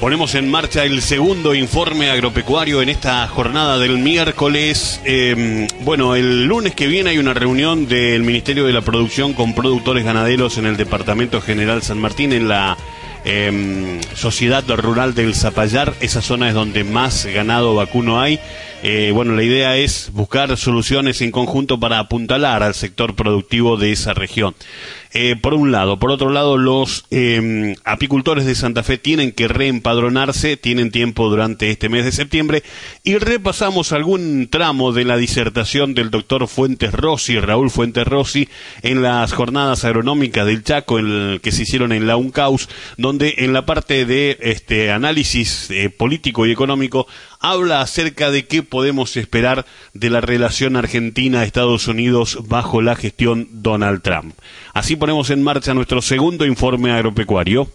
Ponemos en marcha el segundo informe agropecuario en esta jornada del miércoles. El lunes que viene hay una reunión del Ministerio de la Producción con productores ganaderos en el Departamento General San Martín, en la Sociedad Rural del Zapallar. Esa zona es donde más ganado vacuno hay. La idea es buscar soluciones en conjunto para apuntalar al sector productivo de esa región. Por un lado. Por otro lado, los apicultores de Santa Fe tienen que reempadronarse, tienen tiempo durante este mes de septiembre, y repasamos algún tramo de la disertación del doctor Raúl Fuentes Rossi, en las jornadas agronómicas del Chaco, que se hicieron en la UNCAUS, donde en la parte de análisis político y económico habla acerca de qué podemos esperar de la relación Argentina-Estados Unidos bajo la gestión Donald Trump. Así ponemos en marcha nuestro segundo informe agropecuario.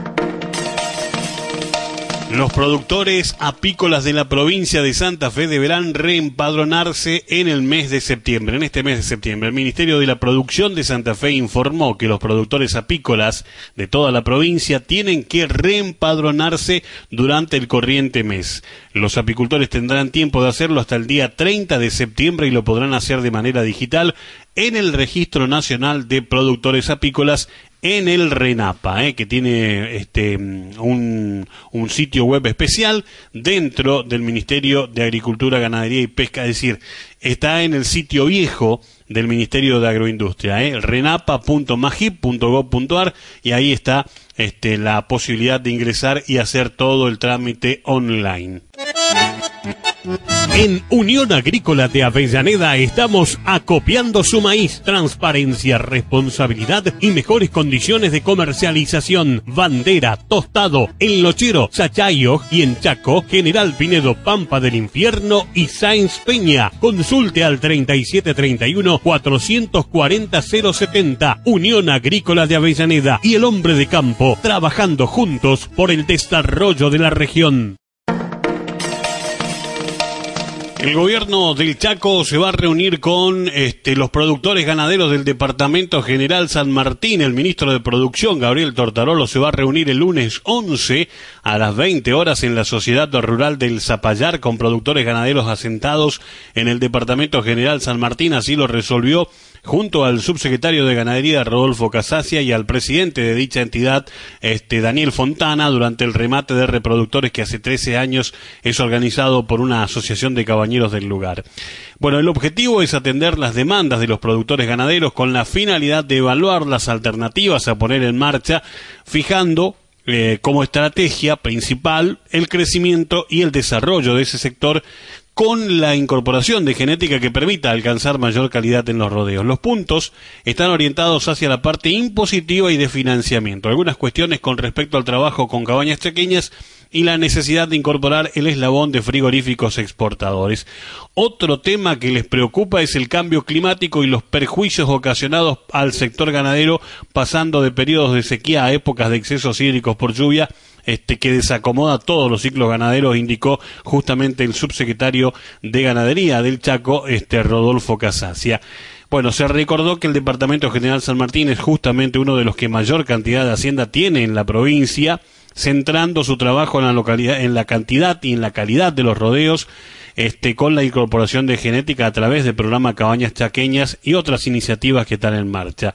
Los productores apícolas de la provincia de Santa Fe deberán reempadronarse en el mes de septiembre. En este mes de septiembre, el Ministerio de la Producción de Santa Fe informó que los productores apícolas de toda la provincia tienen que reempadronarse durante el corriente mes. Los apicultores tendrán tiempo de hacerlo hasta el día 30 de septiembre y lo podrán hacer de manera digital en el Registro Nacional de Productores Apícolas, en el RENAPA, que tiene un sitio web especial dentro del Ministerio de Agricultura, Ganadería y Pesca. Es decir, está en el sitio viejo del Ministerio de Agroindustria, renapa.magip.gov.ar, y ahí está la posibilidad de ingresar y hacer todo el trámite online. En Unión Agrícola de Avellaneda estamos acopiando su maíz. Transparencia, responsabilidad y mejores condiciones de comercialización. Bandera, Tostado, El Nochero, Sachayo y en Chaco, General Pinedo, Pampa del Infierno y Sáenz Peña. Consulte al 3731-440-070. Unión Agrícola de Avellaneda y el hombre de campo, trabajando juntos por el desarrollo de la región. El gobierno del Chaco se va a reunir con los productores ganaderos del Departamento General San Martín. El ministro de Producción, Gabriel Tortarolo, se va a reunir el lunes 11 a las 20 horas en la Sociedad Rural del Zapallar con productores ganaderos asentados en el Departamento General San Martín. Así lo resolvió junto al subsecretario de Ganadería, Rodolfo Casacia, y al presidente de dicha entidad, Daniel Fontana, durante el remate de reproductores que hace 13 años es organizado por una asociación de cabañeros del lugar. Bueno, el objetivo es atender las demandas de los productores ganaderos con la finalidad de evaluar las alternativas a poner en marcha, fijando como estrategia principal el crecimiento y el desarrollo de ese sector, con la incorporación de genética que permita alcanzar mayor calidad en los rodeos. Los puntos están orientados hacia la parte impositiva y de financiamiento. Algunas cuestiones con respecto al trabajo con cabañas pequeñas y la necesidad de incorporar el eslabón de frigoríficos exportadores. Otro tema que les preocupa es el cambio climático y los perjuicios ocasionados al sector ganadero, pasando de periodos de sequía a épocas de excesos hídricos por lluvia, que desacomoda todos los ciclos ganaderos, indicó justamente el subsecretario de Ganadería del Chaco, Rodolfo Casacia. Bueno, se recordó que el Departamento General San Martín es justamente uno de los que mayor cantidad de hacienda tiene en la provincia, centrando su trabajo en la localidad, en la cantidad y en la calidad de los rodeos, con la incorporación de genética a través del programa Cabañas Chaqueñas y otras iniciativas que están en marcha.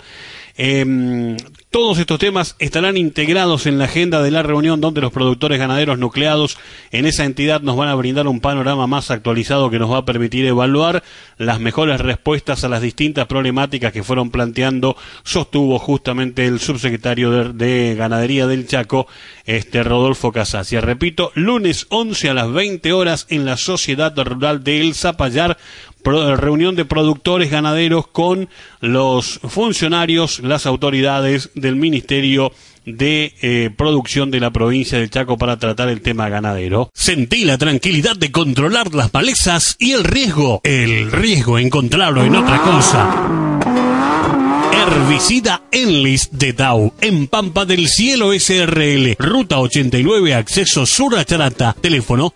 Todos estos temas estarán integrados en la agenda de la reunión, donde los productores ganaderos nucleados en esa entidad nos van a brindar un panorama más actualizado que nos va a permitir evaluar las mejores respuestas a las distintas problemáticas que fueron planteando, sostuvo justamente el subsecretario de Ganadería del Chaco, Rodolfo Casacia. Repito, lunes 11 a las 20 horas en la Sociedad Rural del Zapallar, reunión de productores ganaderos con los funcionarios, las autoridades del Ministerio de Producción de la provincia del Chaco para tratar el tema ganadero. Sentí la tranquilidad de controlar las malezas y el riesgo encontrarlo en otra cosa. Herbicida Enlist de Dow, en Pampa del Cielo SRL, Ruta 89, acceso sur a Charata, teléfono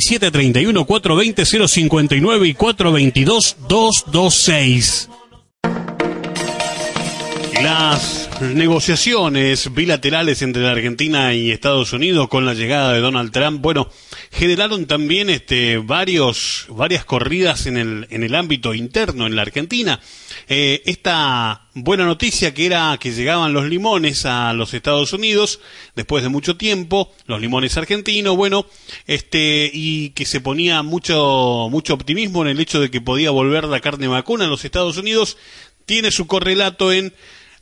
3731-420-059 y 422-226. Las negociaciones bilaterales entre la Argentina y Estados Unidos con la llegada de Donald Trump, bueno, generaron también varias corridas en el ámbito interno en la Argentina. Esta buena noticia que era que llegaban los limones a los Estados Unidos después de mucho tiempo, los limones argentinos, bueno, y que se ponía mucho optimismo en el hecho de que podía volver la carne vacuna a los Estados Unidos, tiene su correlato en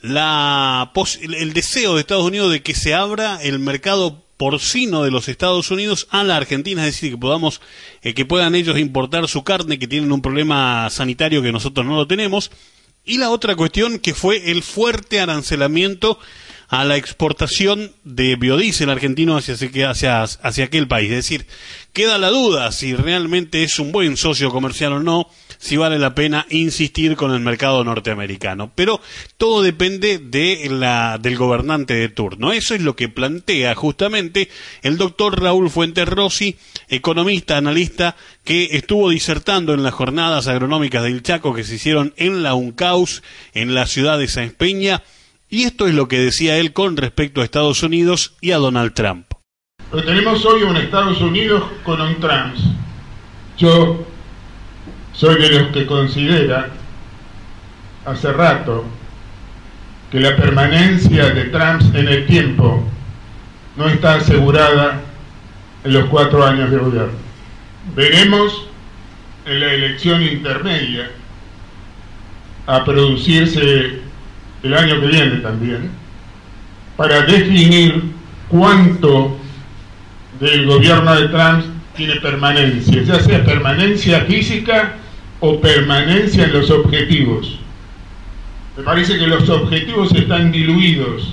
el deseo de Estados Unidos de que se abra el mercado porcino de los Estados Unidos a la Argentina, es decir, que puedan ellos importar su carne, que tienen un problema sanitario que nosotros no lo tenemos. Y la otra cuestión que fue el fuerte arancelamiento a la exportación de biodiesel argentino hacia aquel país. Es decir, queda la duda si realmente es un buen socio comercial o no, si vale la pena insistir con el mercado norteamericano. Pero todo depende del gobernante de turno. Eso es lo que plantea justamente el doctor Raúl Fuentes Rossi, economista, analista, que estuvo disertando en las jornadas agronómicas del Chaco que se hicieron en la UNCAUS, en la ciudad de Sáenz Peña. Y esto es lo que decía él con respecto a Estados Unidos y a Donald Trump. Pero tenemos hoy un Estados Unidos con un Trump. Yo soy de los que considera hace rato que la permanencia de Trump en el tiempo no está asegurada en los 4 años de gobierno. Veremos en la elección intermedia a producirse el año que viene también, para definir cuánto del gobierno de Trump tiene permanencia, ya sea permanencia física o permanencia en los objetivos. Me parece que los objetivos están diluidos.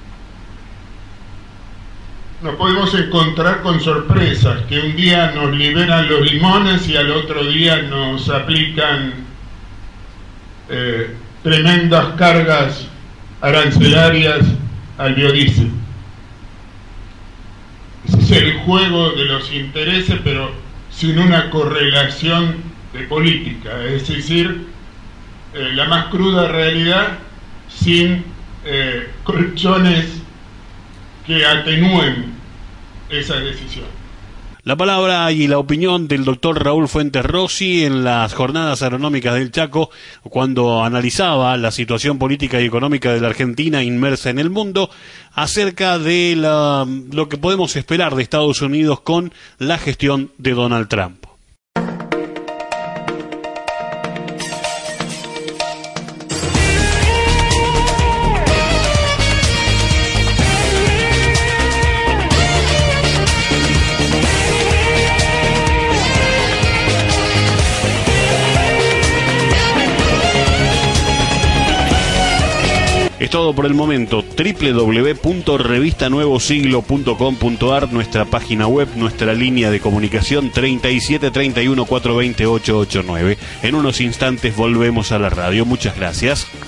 Nos podemos encontrar con sorpresas, que un día nos liberan los limones y al otro día nos aplican tremendas cargas arancelarias al biodiesel. Ese es el juego de los intereses, pero sin una correlación de política, es decir, la más cruda realidad, sin colchones que atenúen esa decisión. La palabra y la opinión del doctor Raúl Fuentes Rossi en las jornadas agronómicas del Chaco, cuando analizaba la situación política y económica de la Argentina inmersa en el mundo, acerca de lo que podemos esperar de Estados Unidos con la gestión de Donald Trump. Es todo por el momento. www.revistanuevosiglo.com.ar, nuestra página web, nuestra línea de comunicación 37 31 420 889. En unos instantes volvemos a la radio. Muchas gracias.